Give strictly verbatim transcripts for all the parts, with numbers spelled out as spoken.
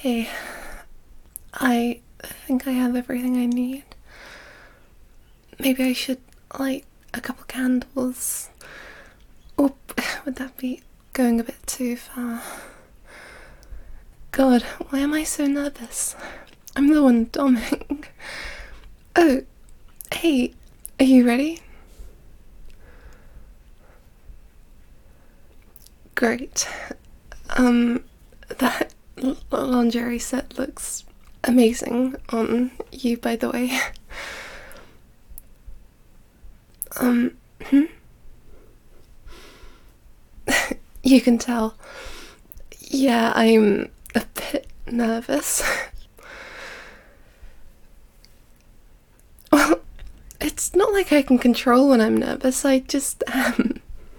Okay, I think I have everything I need. Maybe I should light a couple candles. Or would that be going a bit too far? God, why am I so nervous? I'm the one doming. Oh, hey, are you ready? Great. Um, that l- lingerie set looks amazing on you, by the way. Um, hmm? You can tell. Yeah, I'm a bit nervous. Well, it's not like I can control when I'm nervous, I just am.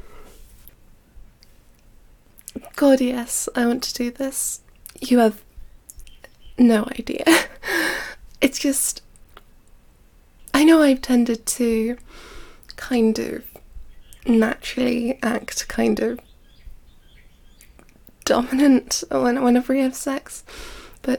God, yes, I want to do this. You have no idea. It's just, I know I've tended to kind of naturally act kind of dominant when, whenever we have sex, but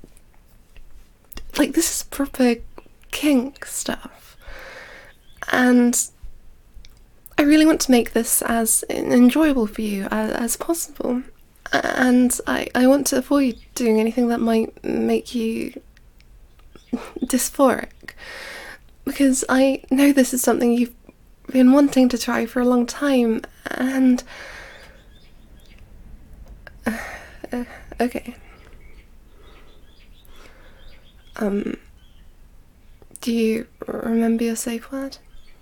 like this is proper kink stuff, and I really want to make this as enjoyable for you as, as possible, and I, I want to avoid doing anything that might make you dysphoric, because I know this is something you've been wanting to try for a long time, and uh, uh, okay. Um, do you remember your safe word?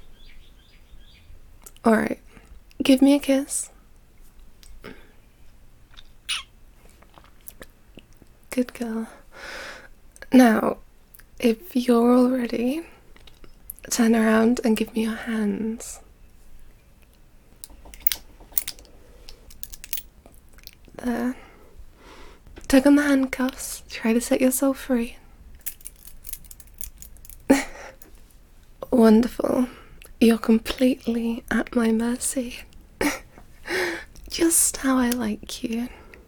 Alright, give me a kiss. Good girl. Now, if you're all ready, turn around and give me your hands. There. Tug on the handcuffs, try to set yourself free. Wonderful. You're completely at my mercy. Just how I like you.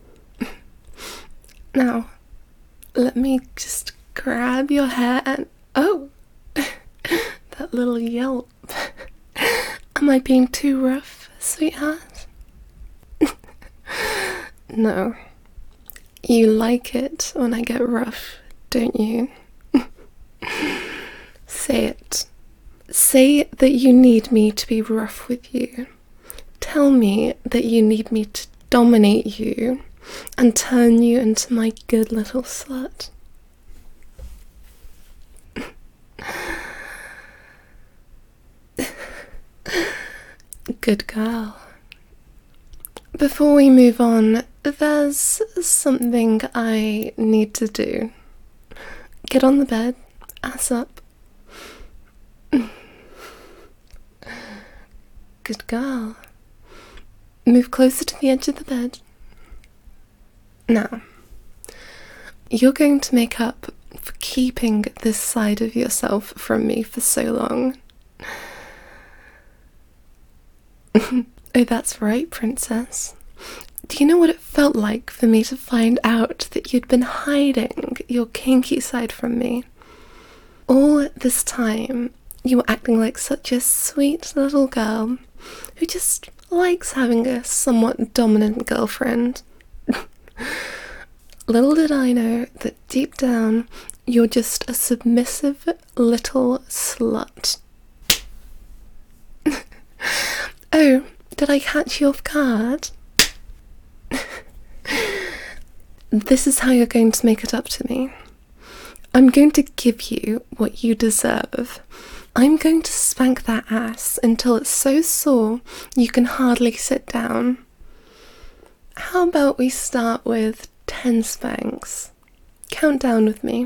Now, let me just grab your hair and... Oh! That little yelp. Am I being too rough, sweetheart? No. You like it when I get rough, don't you? Say it. Say that you need me to be rough with you. Tell me that you need me to dominate you and turn you into my good little slut. Good girl. Before we move on, there's something I need to do. Get on the bed, ass up. Good girl. Move closer to the edge of the bed. Now, you're going to make up for keeping this side of yourself from me for so long. Oh, that's right, princess. Do you know what it felt like for me to find out that you'd been hiding your kinky side from me? All this time, you were acting like such a sweet little girl who just likes having a somewhat dominant girlfriend. Little did I know that deep down, you're just a submissive little slut. Oh, did I catch you off guard? This is how you're going to make it up to me. I'm going to give you what you deserve. I'm going to spank that ass until it's so sore you can hardly sit down. How about we start with ten spanks? Count down with me.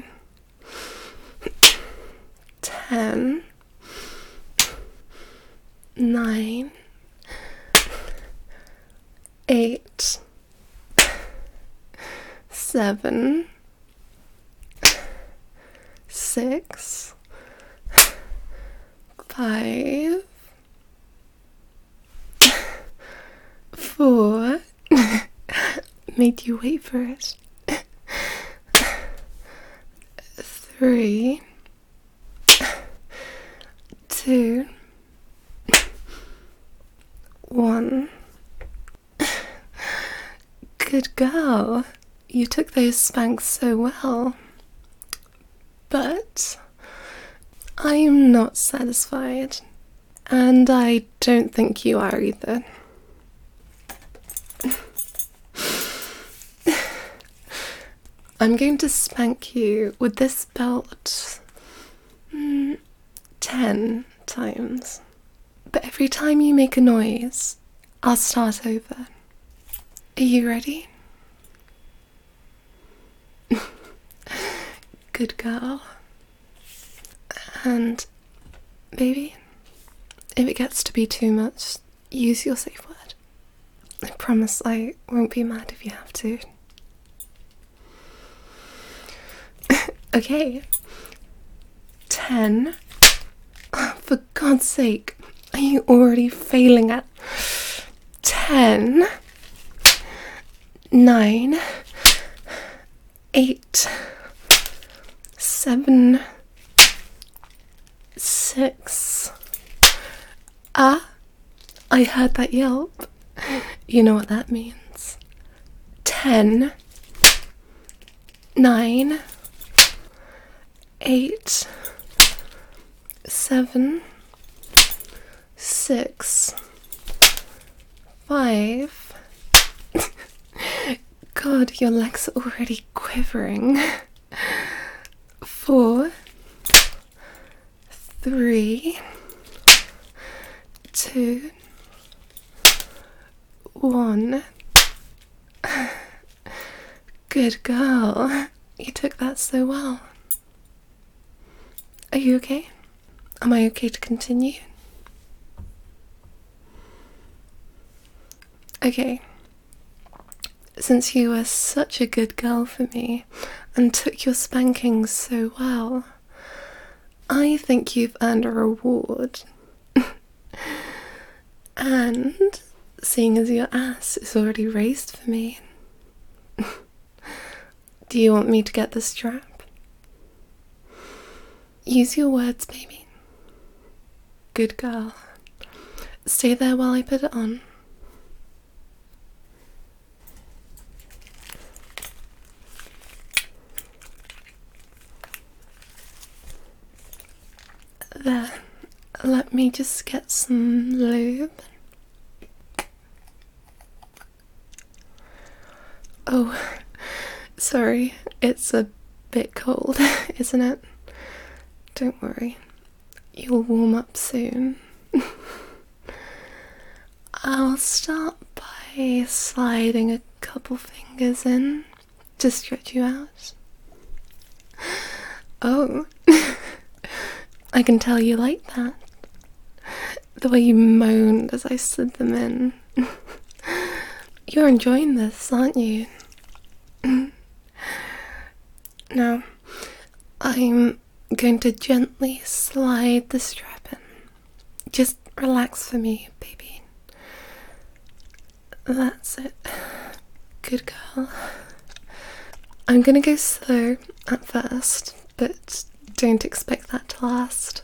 Ten. Nine. Eight. Seven. Six. Five. Four. Made you wait for it. three, two, one. Good girl. You took those spanks so well. But I am not satisfied, and I don't think you are either. I'm going to spank you with this belt mm, ten times. But every time you make a noise, I'll start over. Are you ready? Good girl. And, baby, if it gets to be too much, use your safe word. I promise I won't be mad if you have to. Okay. Ten. Oh, for God's sake, are you already failing at ten? Nine. Eight. Seven. Six. Ah, I heard that yelp. You know what that means. Ten. Nine. Eight. Seven. Six. Five. God, your legs are already quivering. Four. Three. Two. One. Good girl. You took that so well. Are you okay? Am I okay to continue? Okay. Since you were such a good girl for me and took your spankings so well, I think you've earned a reward. And seeing as your ass is already raised for me, do you want me to get the strap? Use your words, baby. Good girl. Stay there while I put it on. There. Let me just get some lube. Oh, sorry. It's a bit cold, isn't it? Don't worry. You'll warm up soon. I'll start by sliding a couple fingers in to stretch you out. Oh, I can tell you like that. The way you moaned as I slid them in. You're enjoying this, aren't you? Now, I'm going to gently slide the strap in. Just relax for me, baby. That's it. Good girl. I'm gonna go slow at first, but don't expect that to last.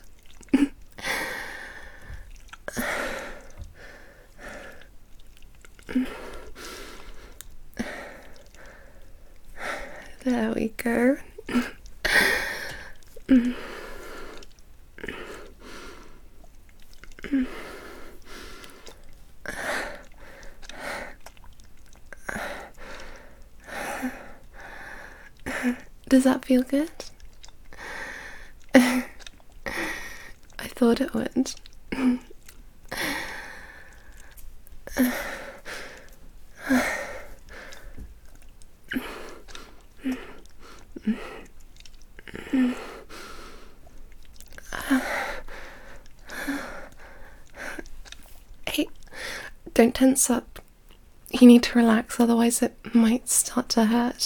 There we go. Does that feel good? I thought it would. Hey, don't tense up. You need to relax, otherwise it might start to hurt.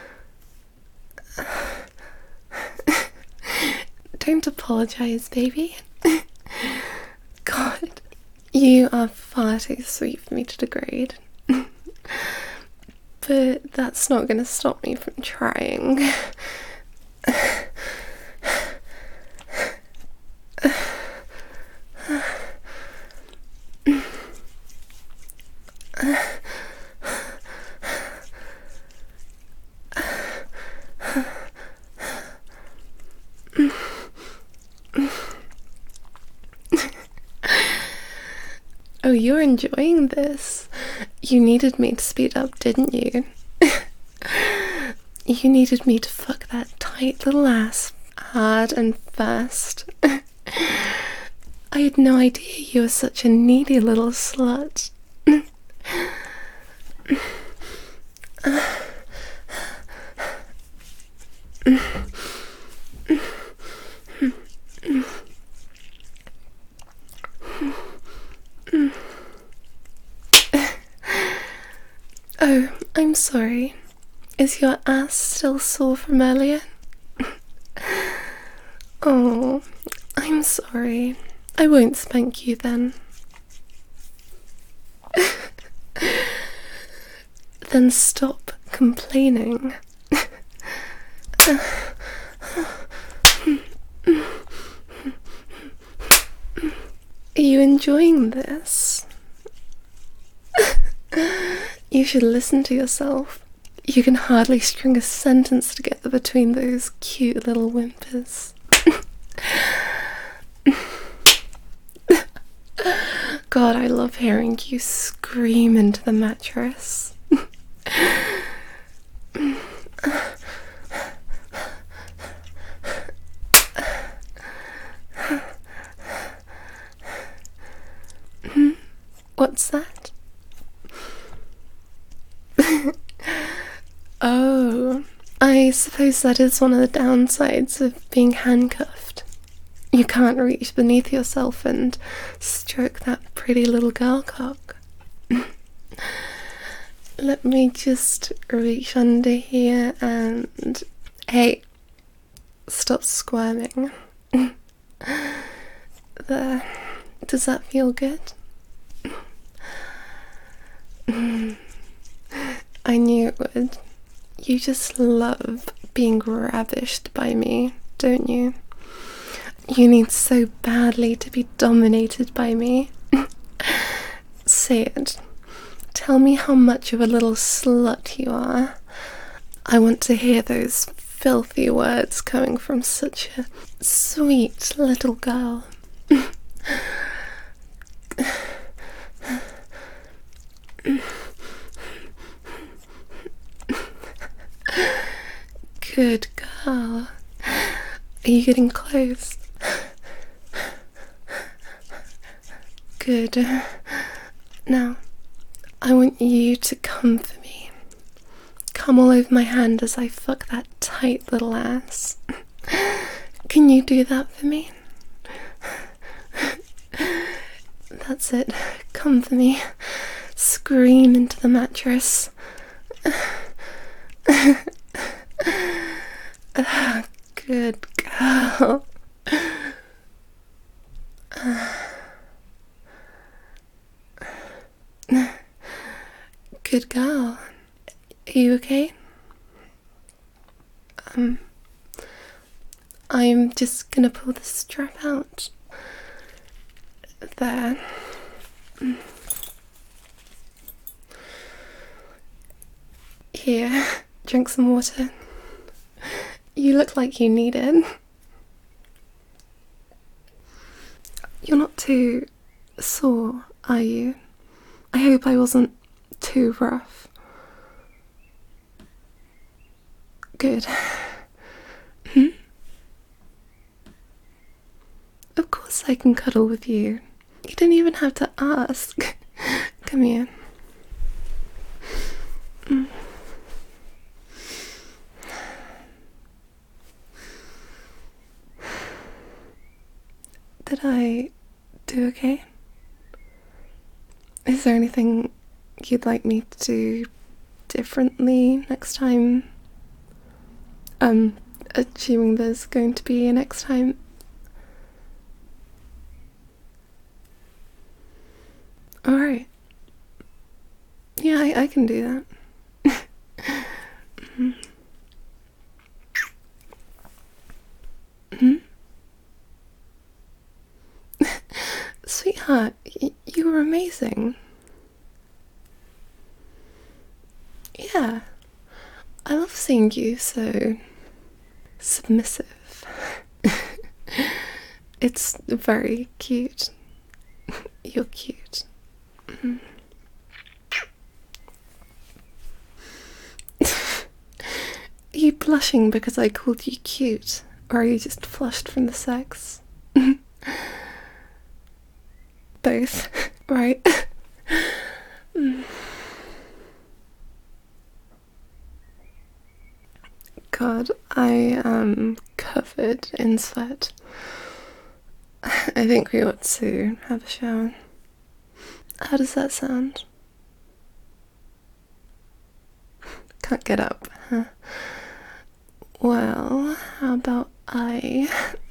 Don't apologize, baby. God, you are far too sweet for me to degrade. But that's not going to stop me from trying. Oh, you're enjoying this. You needed me to speed up, didn't you? You needed me to fuck that tight little ass hard and fast. I had no idea you were such a needy little slut. Oh, I'm sorry. Is your ass still sore from earlier? Oh, I'm sorry. I won't spank you then. Then stop complaining. Are you enjoying this? You should listen to yourself. You can hardly string a sentence together between those cute little whimpers. God, I love hearing you scream into the mattress. What's that? Oh, I suppose that is one of the downsides of being handcuffed. You can't reach beneath yourself and stroke that pretty little girl cock. Let me just reach under here and... Hey, stop squirming. There. Does that feel good? I knew it would. You just love being ravished by me, don't you? You need so badly to be dominated by me. Say it. Tell me how much of a little slut you are. I want to hear those filthy words coming from such a sweet little girl. Good girl. Are you getting close? Good. Now, I want you to come for me. Come all over my hand as I fuck that tight little ass. Can you do that for me? That's it. Come for me. Scream into the mattress. Good girl. Good girl. Are you okay? Um, I'm just gonna pull the strap out. There. Here, drink some water. You look like you need it. You're not too sore, are you? I hope I wasn't too rough. Good. Hmm? Of course I can cuddle with you. You didn't even have to ask. Come here. Mm. Did I do okay? Is there anything you'd like me to do differently next time? Um, assuming there's going to be a next time. Alright. Yeah, I, I can do that. mm-hmm. Mm-hmm. Sweetheart, y- you were amazing. Yeah, I love seeing you so submissive. It's very cute. You're cute. Mm. Are you blushing because I called you cute, or are you just flushed from the sex? Both, right? Mm. God, I am covered in sweat. I think we ought to have a shower. How does that sound? Can't get up, huh? Well, how about I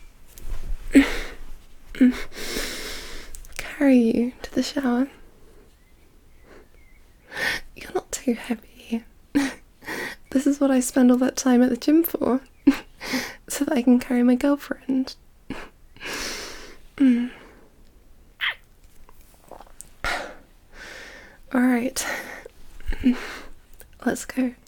carry you to the shower? You're not too heavy. This is what I spend all that time at the gym for. So that I can carry my girlfriend. Mm. Alright. Let's go.